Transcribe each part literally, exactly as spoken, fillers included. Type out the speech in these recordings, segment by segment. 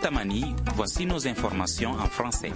Tamani, voici nos informations en français.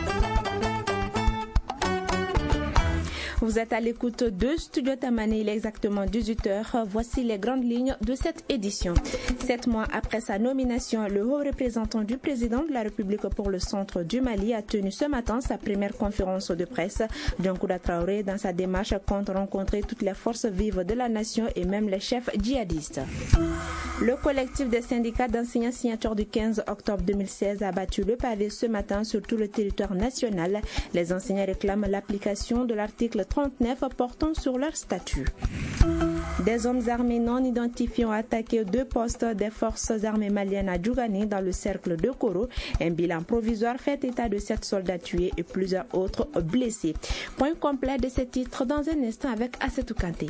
Vous êtes à l'écoute de Studio Tamani, il est exactement dix-huit heures. Voici les grandes lignes de cette édition. Sept mois après sa nomination, le haut représentant du président de la République pour le centre du Mali a tenu ce matin sa première conférence de presse. Diankouda Traoré, dans sa démarche, compte rencontrer toutes les forces vives de la nation et même les chefs djihadistes. Le collectif des syndicats d'enseignants signataires du quinze octobre deux mille seize a battu le pavé ce matin sur tout le territoire national. Les enseignants réclament l'application de l'article trente-neuf portant sur leur statut. Des hommes armés non identifiés ont attaqué deux postes des forces armées maliennes à Djougani dans le cercle de Koro. Un bilan provisoire fait état de sept soldats tués et plusieurs autres blessés. Point complet de ces titres dans un instant avec Assetou Kanté.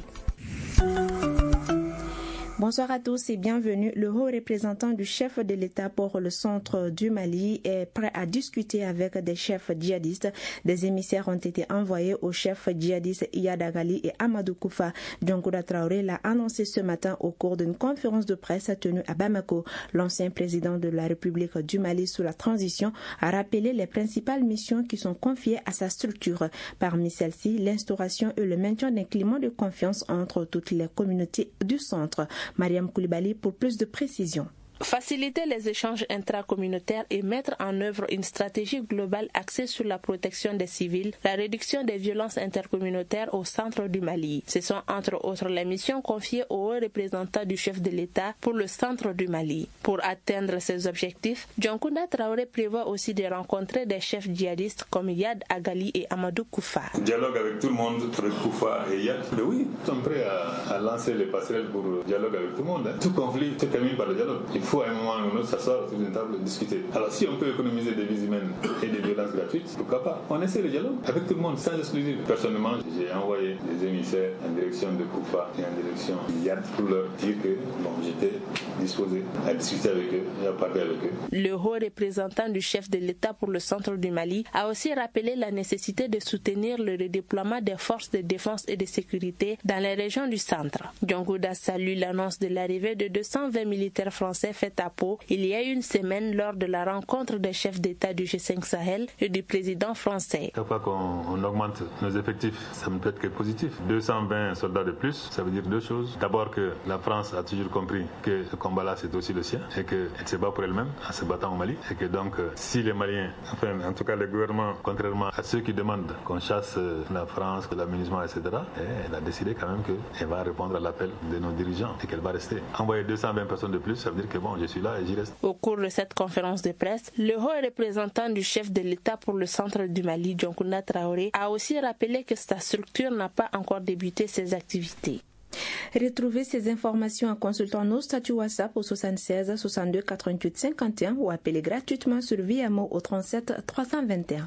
Bonsoir à tous et bienvenue. Le haut représentant du chef de l'État pour le centre du Mali est prêt à discuter avec des chefs djihadistes. Des émissaires ont été envoyés aux chefs djihadistes Iyad Agali et Amadou Koufa. Diankouda Traoré l'a annoncé ce matin au cours d'une conférence de presse tenue à Bamako. L'ancien président de la République du Mali sous la transition a rappelé les principales missions qui sont confiées à sa structure. Parmi celles-ci, l'instauration et le maintien d'un climat de confiance entre toutes les communautés du centre. Mariam Koulibaly pour plus de précisions. Faciliter les échanges intracommunautaires et mettre en œuvre une stratégie globale axée sur la protection des civils, la réduction des violences intercommunautaires au centre du Mali. Ce sont entre autres les missions confiées au haut représentant du chef de l'État pour le centre du Mali. Pour atteindre ces objectifs, Diankouda Traoré prévoit aussi de rencontrer des chefs djihadistes comme Iyad Agali et Amadou Koufa. Dialogue avec tout le monde, entre Koufa et Iyad. Mais oui, nous sommes prêts à, à lancer les passerelles pour le dialogue avec tout le monde. Hein. Tout conflit se termine par le dialogue. Il faut à un moment ou un autre s'asseoir autour d'une table et discuter. Alors si on peut économiser des vies humaines et des violences gratuites, pourquoi pas? On essaie le dialogue avec tout le monde, sans exclusive. Personnellement, j'ai envoyé des émissaires en direction de Koufa et en direction d'Iyad pour leur dire que bon, j'étais disposé à discuter avec eux et à parler avec eux. Le haut représentant du chef de l'État pour le centre du Mali a aussi rappelé la nécessité de soutenir le redéploiement des forces de défense et de sécurité dans les régions du centre. Diankouda salue l'annonce de l'arrivée de deux cent vingt militaires français faite à Pau il y a une semaine lors de la rencontre des chefs d'État du G cinq Sahel et du président français. Chaque fois qu'on augmente nos effectifs, ça ne peut être que positif. deux cent vingt soldats de plus, ça veut dire deux choses. D'abord que la France a toujours compris que ce combat-là c'est aussi le sien et qu'elle se bat pour elle-même en se battant au Mali et que donc si les Maliens, enfin en tout cas le gouvernement, contrairement à ceux qui demandent qu'on chasse la France, que l'aménagement, et cetera, elle a décidé quand même qu'elle va répondre à l'appel de nos dirigeants et qu'elle va rester. Envoyer deux cent vingt personnes de plus, ça veut dire que bon, je suis là et j'y reste. Au cours de cette conférence de presse, le haut représentant du chef de l'État pour le centre du Mali, Diankouda Traoré, a aussi rappelé que sa structure n'a pas encore débuté ses activités. Retrouvez ces informations en consultant nos statuts WhatsApp au soixante-seize soixante-deux quatre-vingt-huit cinquante et un ou appelez gratuitement sur Viamo au trente-sept trois cent vingt et un.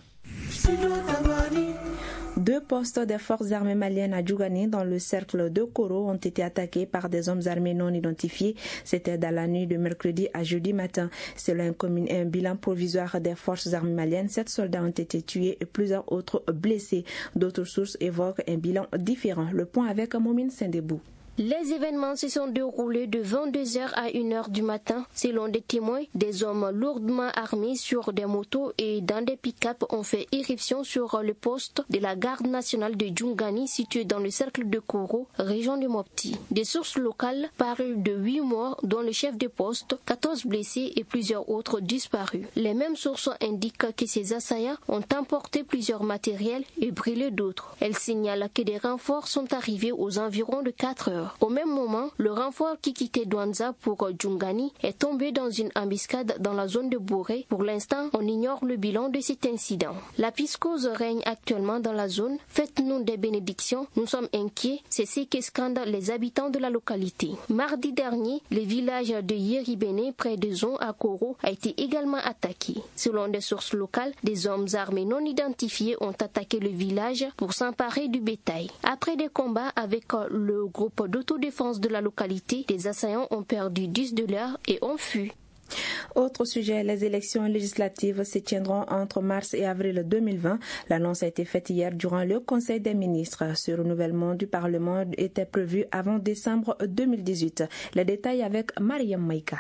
Deux postes des forces armées maliennes à Djougani dans le cercle de Koro ont été attaqués par des hommes armés non identifiés. C'était dans la nuit de mercredi à jeudi matin. Selon un, un bilan provisoire des forces armées maliennes, sept soldats ont été tués et plusieurs autres blessés. D'autres sources évoquent un bilan différent. Le point avec Momine Sendebou. Les événements se sont déroulés de vingt-deux heures à une heure du matin. Selon des témoins, des hommes lourdement armés sur des motos et dans des pick-up ont fait irruption sur le poste de la garde nationale de Djougani situé dans le cercle de Koro, région de Mopti. Des sources locales parlent de huit morts dont le chef de poste, quatorze blessés et plusieurs autres disparus. Les mêmes sources indiquent que ces assaillants ont emporté plusieurs matériels et brûlé d'autres. Elles signalent que des renforts sont arrivés aux environs de quatre heures. Au même moment, le renfort qui quittait Douanza pour Djougani est tombé dans une embuscade dans la zone de Boré. Pour l'instant, on ignore le bilan de cet incident. La psychose règne actuellement dans la zone. Faites-nous des bénédictions, nous sommes inquiets. C'est ce que scandent les habitants de la localité. Mardi dernier, le village de Yeribene, près de Zon à Koro, a été également attaqué. Selon des sources locales, des hommes armés non identifiés ont attaqué le village pour s'emparer du bétail. Après des combats avec le groupe d'autodéfense de la localité, les assaillants ont perdu dix de leurs et ont fui. Autre sujet, les élections législatives se tiendront entre mars et avril deux mille vingt. L'annonce a été faite hier durant le Conseil des ministres. Ce renouvellement du Parlement était prévu avant décembre deux mille dix-huit. Les détails avec Mariam Maïka.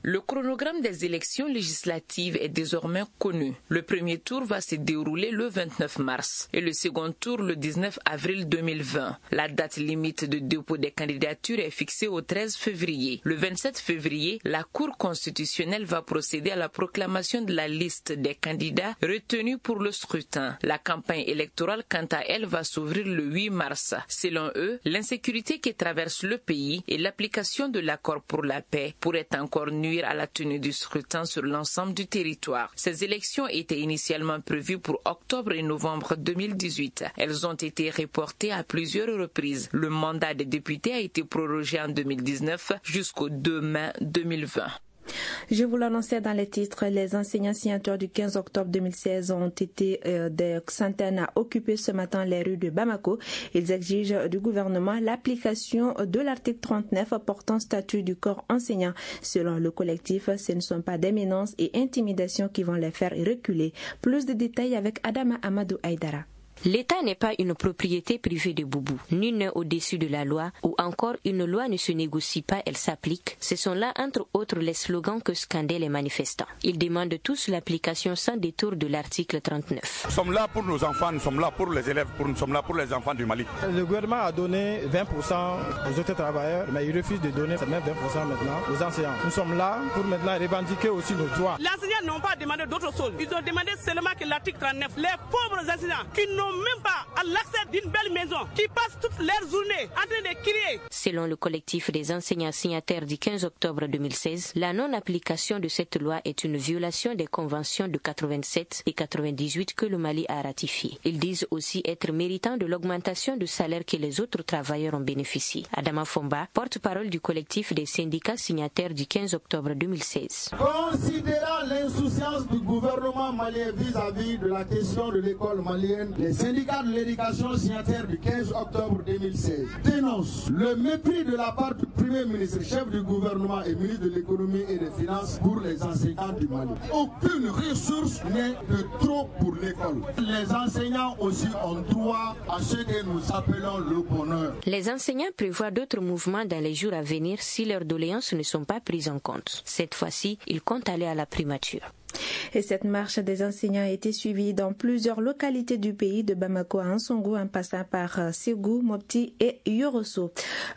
Le chronogramme des élections législatives est désormais connu. Le premier tour va se dérouler le vingt-neuf mars et le second tour le dix-neuf avril deux mille vingt. La date limite de dépôt des candidatures est fixée au treize février. Le vingt-sept février, la Cour constitutionnelle va procéder à la proclamation de la liste des candidats retenus pour le scrutin. La campagne électorale, quant à elle, va s'ouvrir le huit mars. Selon eux, l'insécurité qui traverse le pays et l'application de l'accord pour la paix pourraient encore nuire à la tenue du scrutin sur l'ensemble du territoire. Ces élections étaient initialement prévues pour octobre et novembre deux mille dix-huit. Elles ont été reportées à plusieurs reprises. Le mandat des députés a été prorogé en deux mille dix-neuf jusqu'au deux mai deux mille vingt. Je vous l'annonçais dans les titres, les enseignants signataires du quinze octobre deux mille seize ont été euh, des centaines à occuper ce matin les rues de Bamako. Ils exigent du gouvernement l'application de l'article trente-neuf portant statut du corps enseignant. Selon le collectif, ce ne sont pas des menaces et intimidations qui vont les faire reculer. Plus de détails avec Adama Amadou Aïdara. L'État n'est pas une propriété privée de Boubou. Nul n'est au-dessus de la loi, ou encore une loi ne se négocie pas, elle s'applique. Ce sont là, entre autres, les slogans que scandaient les manifestants. Ils demandent tous l'application sans détour de l'article trente-neuf. Nous sommes là pour nos enfants, nous sommes là pour les élèves, pour, nous sommes là pour les enfants du Mali. Le gouvernement a donné vingt pour cent aux autres travailleurs, mais il refuse de donner ces mêmes vingt pour cent maintenant aux enseignants. Nous sommes là pour maintenant revendiquer aussi nos droits. Les enseignants n'ont pas demandé d'autre chose. Ils ont demandé seulement que l'article trente-neuf, les pauvres enseignants qui n'ont même pas à l'accès d'une belle maison, qui passent toutes leurs journées en train de crier. Selon le collectif des enseignants signataires du quinze octobre deux mille seize, la non-application de cette loi est une violation des conventions de quatre-vingt-sept et quatre-vingt-dix-huit que le Mali a ratifiées. Ils disent aussi être méritants de l'augmentation de salaire que les autres travailleurs ont bénéficié. Adama Fomba, porte-parole du collectif des syndicats signataires du quinze octobre deux mille seize. Considérant l'insouciance du gouvernement malien vis-à-vis de la question de l'école malienne, les syndicats de l'éducation signataire du quinze octobre deux mille seize dénonce le mépris de la part du Premier ministre, chef du gouvernement et ministre de l'économie et des finances pour les enseignants du Mali. Aucune ressource n'est de trop pour l'école. Les enseignants aussi ont droit à ce que nous appelons le bonheur. Les enseignants prévoient d'autres mouvements dans les jours à venir si leurs doléances ne sont pas prises en compte. Cette fois-ci, ils comptent aller à la primature. Et cette marche des enseignants a été suivie dans plusieurs localités du pays, de Bamako à Ansongo, en passant par Ségou, Mopti et Yorosso.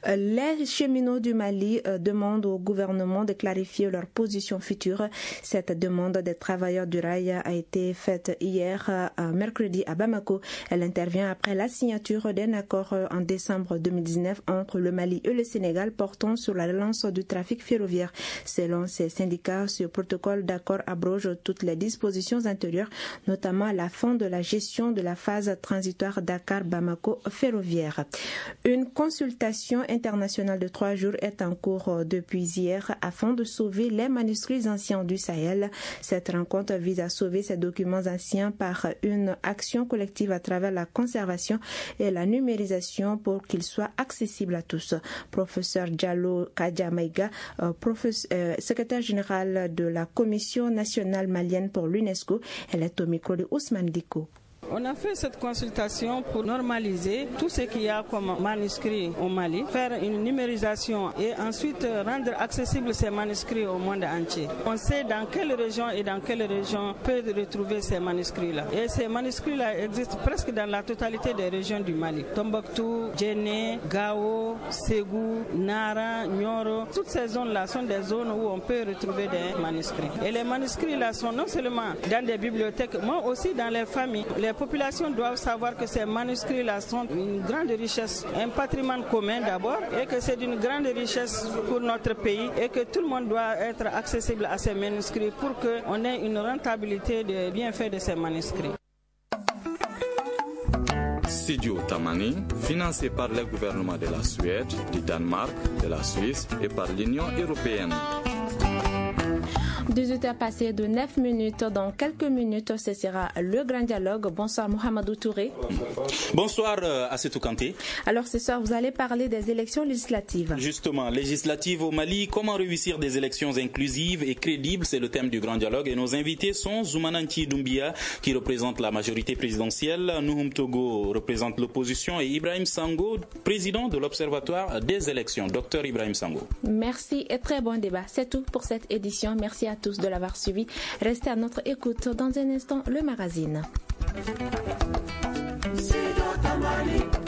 Les cheminots du Mali demandent au gouvernement de clarifier leur position future. Cette demande des travailleurs du rail a été faite hier, mercredi, à Bamako. Elle intervient après la signature d'un accord en décembre deux mille dix-neuf entre le Mali et le Sénégal portant sur la relance du trafic ferroviaire. Selon ces syndicats, ce protocole d'accord abroge toutes les dispositions antérieures, notamment la fin de la gestion de la phase transitoire Dakar-Bamako ferroviaire. Une consultation internationale de trois jours est en cours depuis hier afin de sauver les manuscrits anciens du Sahel. Cette rencontre vise à sauver ces documents anciens par une action collective à travers la conservation et la numérisation pour qu'ils soient accessibles à tous. Professeur Diallo Kadjamaïga, euh, euh, secrétaire général de la Commission nationale malienne pour l'UNESCO, elle est au micro de Ousmane Diko. On a fait cette consultation pour normaliser tout ce qu'il y a comme manuscrits au Mali, faire une numérisation et ensuite rendre accessibles ces manuscrits au monde entier. On sait dans quelle région et dans quelle région peut retrouver ces manuscrits-là. Et ces manuscrits-là existent presque dans la totalité des régions du Mali. Tombouctou, Djenné, Gao, Ségou, Nara, Nioro, toutes ces zones-là sont des zones où on peut retrouver des manuscrits. Et les manuscrits-là sont non seulement dans des bibliothèques, mais aussi dans les familles. Les populations doivent savoir que ces manuscrits-là sont une grande richesse, un patrimoine commun d'abord, et que c'est d'une grande richesse pour notre pays et que tout le monde doit être accessible à ces manuscrits pour qu'on ait une rentabilité des bienfaits de ces manuscrits. Studio Tamani, financé par le gouvernement de la Suède, du Danemark, de la Suisse et par l'Union européenne. dix-huit heures passées de neuf minutes. Dans quelques minutes, ce sera le grand dialogue. Bonsoir Mohamedou Touré. Bonsoir Assetou Kanté. Alors ce soir, vous allez parler des élections législatives. Justement, législatives au Mali, comment réussir des élections inclusives et crédibles, c'est le thème du grand dialogue. Et nos invités sont Zoumananti Doumbia, qui représente la majorité présidentielle, Nouhoum Togo représente l'opposition et Ibrahim Sango, président de l'Observatoire des élections. Docteur Ibrahim Sango. Merci et très bon débat. C'est tout pour cette édition. Merci à tous de l'avoir suivi. Restez à notre écoute. Dans un instant, le magazine.